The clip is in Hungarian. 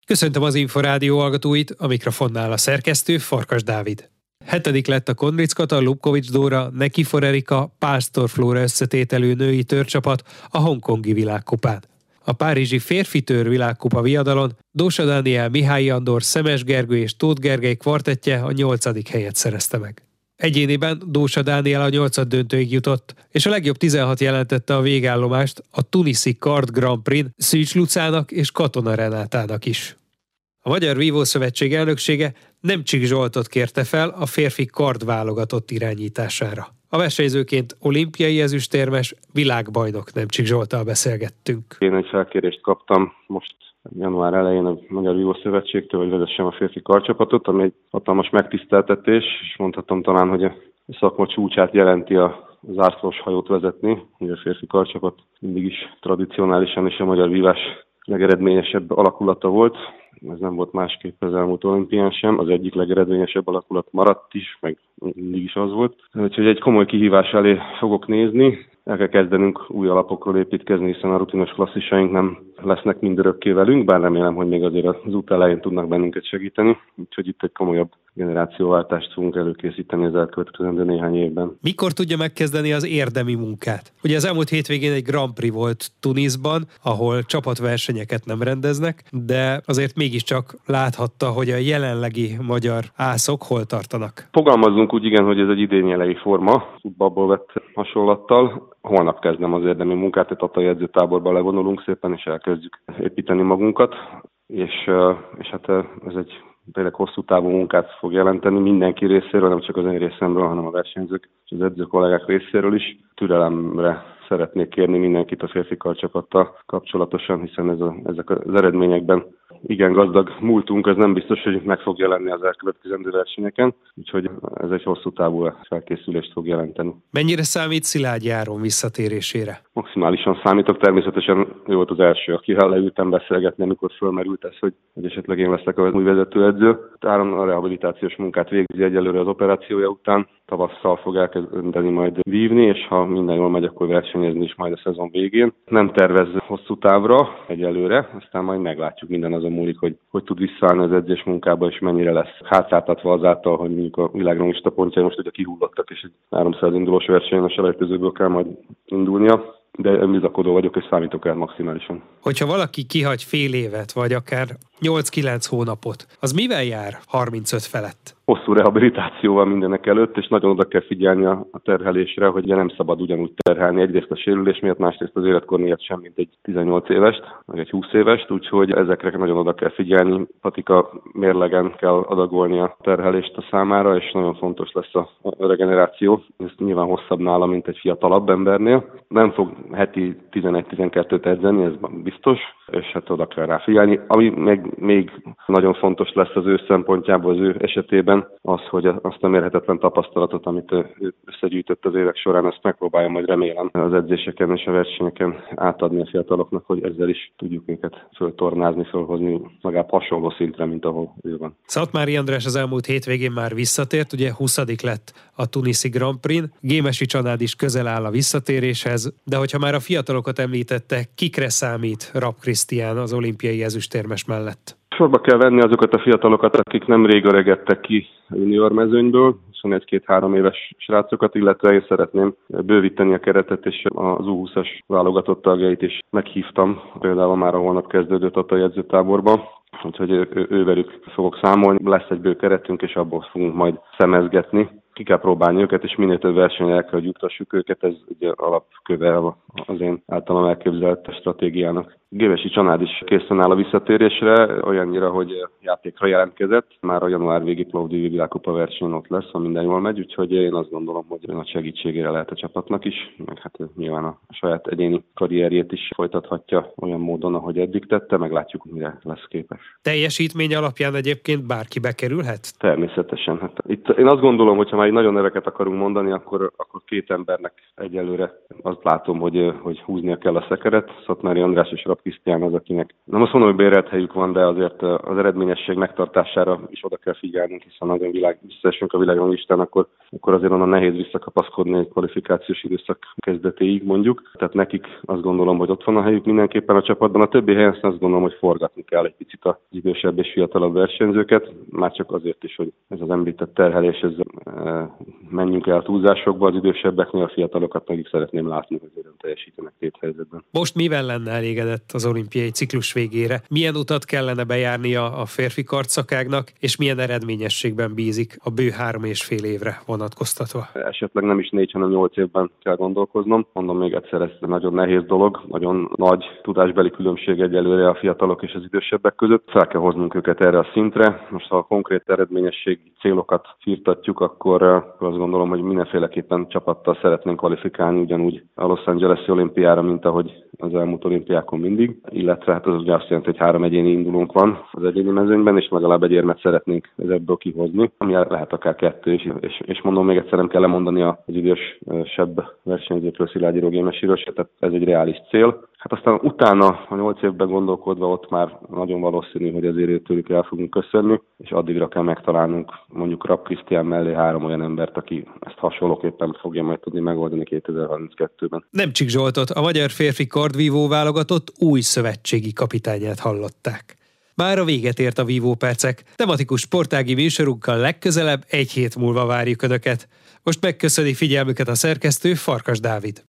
Köszöntöm az Inforádió hallgatóit, a mikrofonnál a szerkesztő Farkas Dávid. 7. lett a Konriczkata, Lubkovics Dóra, Nekifor Erika, Pásztor Flóra összetételű női törcsapat a hongkongi világkupán. A párizsi férfi tőr világkupa viadalon Dósa Dániel, Mihály Andor, Szemes Gergő és Tóth Gergely kvartettje a 8. helyet szerezte meg. Egyéniben Dósa Dániel a 8. döntőig jutott, és a legjobb 16 jelentette a végállomást a tuniszi Kard Grand Prix-n Szűcs Lucának és Katona Renátának is. A Magyar Vívó Szövetség elnöksége Nemcsik Zsoltot kérte fel a férfi kard válogatott irányítására. A versenyzőként olimpiai ezüstérmes, világbajnok Nemcsik Zsolttal beszélgettünk. Én egy felkérést kaptam most január elején a Magyar Vívó Szövetségtől, hogy vezessem a férfi kardcsapatot, ami egy hatalmas megtiszteltetés, és mondhatom talán, hogy a szakma csúcsát jelenti a zászlós hajót vezetni, hogy a férfi kardcsapat mindig is tradicionálisan és a magyar vívás legeredményesebb alakulata volt. Ez nem volt másképp az elmúlt olimpián sem, az egyik legeredményesebb alakulat maradt is, meg mindig is az volt. Úgyhogy egy komoly kihívás elé fogok nézni. El kell kezdenünk új alapokról építkezni, hiszen a rutinos klasszisaink nem lesznek mindörökké velünk, bár remélem, hogy még azért az út elején tudnak bennünket segíteni. Úgyhogy itt egy komolyabb generációváltást fogunk előkészíteni az elkövetkezendő néhány évben. Mikor tudja megkezdeni az érdemi munkát? Ugye az elmúlt hétvégén egy Grand Prix volt Tunisban, ahol csapatversenyeket nem rendeznek, de azért mégiscsak láthatta, hogy a jelenlegi magyar ászok hol tartanak. Fogalmazzunk úgy, igen, hogy ez egy idényjelei forma, futballból vett hasonlattal. Holnap kezdem az érdemi munkát, egy tatai edzőtáborba levonulunk szépen, és elkezdjük építeni magunkat, és hát ez egy tényleg hosszú távú munkát fog jelenteni mindenki részéről, nem csak az én részemről, hanem a versenyzők és az edző kollégák részéről is. Türelemre szeretnék kérni mindenkit a férfi kardcsapattal kapcsolatosan, hiszen ezek az eredményekben igen gazdag múltunk, ez nem biztos, hogy meg fog jelenni az elkövetkezendő versenyeken, úgyhogy ez egy hosszú távú felkészülést fog jelenteni. Mennyire számít Szilágyi Áron visszatérésére? Maximálisan számítok, természetesen ő volt az első, akivel leültem beszélgetni, amikor fölmerült ez, hogy esetleg én leszek az új vezetőedző. Áron a rehabilitációs munkát végzi egyelőre az operációja után, tavasszal fog elkezdeni majd vívni, és ha minden jól megy, akkor versenyezni is majd a szezon végén. Nem tervez hosszú távra egyelőre, aztán majd meglátjuk, minden azon múlik, hogy tud visszaállni az edzés munkába, és mennyire lesz hátráltatva azáltal, hogy mondjuk a világranglista pontjai most ugye kihullottak, és egy 300 indulós versenyen a selejtezőből kell majd indulnia. De bizakodó vagyok, és számítok el maximálisan. Hogyha valaki kihagy fél évet, vagy akár 8-9 hónapot, az mivel jár 35 felett? Hosszú rehabilitációval mindenek előtt, és nagyon oda kell figyelni a terhelésre, hogy nem szabad ugyanúgy terhelni egyrészt a sérülés miatt, másrészt az életkor miatt sem, mint egy 18 évest, vagy egy 20 évest, úgyhogy ezekre nagyon oda kell figyelni. Patika mérlegen kell adagolni a terhelést a számára, és nagyon fontos lesz a regeneráció. Ez nyilván hosszabb nála, mint egy fiatalabb embernél. Nem fog heti 11-12-t edzeni, ez biztos, és hát oda kell rá figyelni. Ami még nagyon fontos lesz az ő szempontjából, az ő esetében, az, hogy azt a mérhetetlen tapasztalatot, amit ő összegyűjtött az évek során, ezt megpróbálja majd remélem az edzéseken és a versenyeken átadni a fiataloknak, hogy ezzel is tudjuk őket föltornázni, fölhozni legalább hasonló szintre, mint ahol ő van. Szatmári András az elmúlt hétvégén már visszatért, ugye 20. lett a tuniszi Grand Prix-n. Gémesi Csanád is közel áll a visszatéréshez, de hogyha már a fiatalokat említette, kikre számít Rapp Krisztián az olimpiai ezüstérmes mellett? Sorba kell venni azokat a fiatalokat, akik nemrég öregedtek ki a junior mezőnyből, 21-2-3 éves srácokat, illetve én szeretném bővíteni a keretet, és az U20-as válogatott tagjait is meghívtam, például már a holnap kezdődő tatai edzőtáborba, úgyhogy ővelük fogok számolni, lesz egy bő keretünk, és abból fogunk majd szemezgetni. Ki kell próbálni őket, és minél több versenyre el kell, hogy juttassuk őket, ez ugye alapköve az én általam elképzelt stratégiának. Gémesi Csanád is készen áll a visszatérésre, olyannyira, hogy játékra jelentkezett. Már a január végi Plovdivi világkupa versenyen ott lesz, ha minden jól megy, úgyhogy én azt gondolom, hogy nagy segítségére lehet a csapatnak is, meg hát nyilván a saját egyéni karrierjét is folytathatja olyan módon, ahogy eddig tette, meglátjuk, mire lesz képes. Teljesítmény alapján egyébként bárki bekerülhet? Természetesen. Hát itt én azt gondolom, hogy ha már így nagyon neveket akarunk mondani, akkor két embernek egyelőre azt látom, hogy húznia kell a szekeret. Szatmári András és Rapp Krisztián az, akinek nem azt mondom, hogy bérelt helyük van, de azért az eredményesség megtartására is oda kell figyelnünk, hiszen nagyon visszaesünk a világranglistán, akkor azért onnan nehéz visszakapaszkodni egy kvalifikációs időszak kezdetéig mondjuk. Tehát nekik azt gondolom, hogy ott van a helyük mindenképpen a csapatban. A többi helyen azt gondolom, hogy forgatni kell egy picit az idősebb és fiatalabb versenyzőket, már csak azért is, hogy ez az említett terhelés, menjünk el túlzásokba, az idősebbeknél, a fiatalokat meg is szeretném látni, hogy hogyan teljesítenek téthelyzetben. Most mivel lenne elégedett az olimpiai ciklus végére? Milyen utat kellene bejárnia a férfi kartszakágnak, és milyen eredményességben bízik a bő 3,5 évre vonatkoztatva? Esetleg nem is 4, hanem 8 évben kell gondolkoznom. Mondom még egyszer, ez nagyon nehéz dolog, nagyon nagy tudásbeli különbség egyelőre a fiatalok és az idősebbek között. Fel kell hoznunk őket erre a szintre. Most ha a konkrét eredményességi célokat firtatjuk, akkor azt gondolom, hogy mindenféleképpen csapattal szeretnénk kvalifikálni ugyanúgy a Los Angeles-i olimpiára, mint ahogy az elmúlt olimpiákon mindig. Illetve hát az ugye azt jelenti, hogy 3 egyéni indulónk van az egyéni mezőnyben, és legalább egy érmet szeretnénk ebből kihozni, ami lehet akár 2 is. És mondom még egyszer, nem kell lemondani az idősebb versenyzőkről, Szilágyi Rógémesiről, tehát ez egy reális cél. Hát aztán utána, a 8 évben gondolkodva, ott már nagyon valószínű, hogy azért tőlük el fogunk köszönni, és addigra kell megtalálnunk mondjuk Rapp Krisztián mellé 3 olyan embert, aki ezt hasonlóképpen fogja majd tudni megoldani 2032-ben. Nemcsik Zsoltot, a magyar férfi kardvívó válogatott új szövetségi kapitányát hallották. Már a véget ért a Vívó Percek. Tematikus sportági műsorunkkal legközelebb 1 hét múlva várjuk Önöket. Most megköszöni figyelmüket a szerkesztő, Farkas Dávid.